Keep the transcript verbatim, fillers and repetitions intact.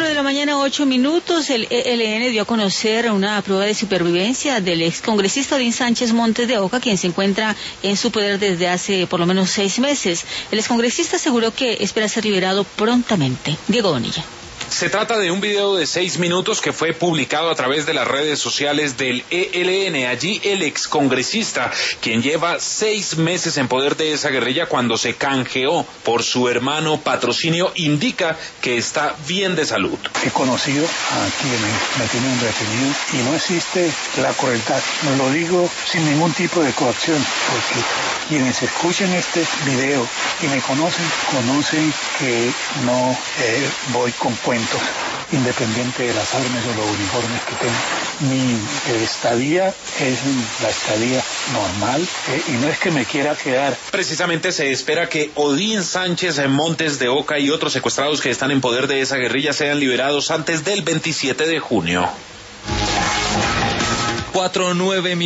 de la mañana, ocho minutos, el E L N dio a conocer una prueba de supervivencia del excongresista Odín Sánchez Montes de Oca, quien se encuentra en su poder desde hace por lo menos seis meses. El excongresista aseguró que espera ser liberado prontamente. Diego Bonilla. Se trata de un video de seis minutos que fue publicado a través de las redes sociales del E L N. Allí el excongresista, quien lleva seis meses en poder de esa guerrilla cuando se canjeó por su hermano Patrocinio, indica que está bien de salud. He conocido a quienes me tienen retenido y no existe la crueldad. No lo digo sin ningún tipo de coacción, porque quienes escuchen este video y me conocen, conocen que no eh, voy con cuentos, independiente de las armas o los uniformes que tengo. Mi estadía es la estadía normal eh, y no es que me quiera quedar. Precisamente se espera que Odín Sánchez Montes de Oca y otros secuestrados que están en poder de esa guerrilla sean liberados antes del veintisiete de junio. cuatro nueve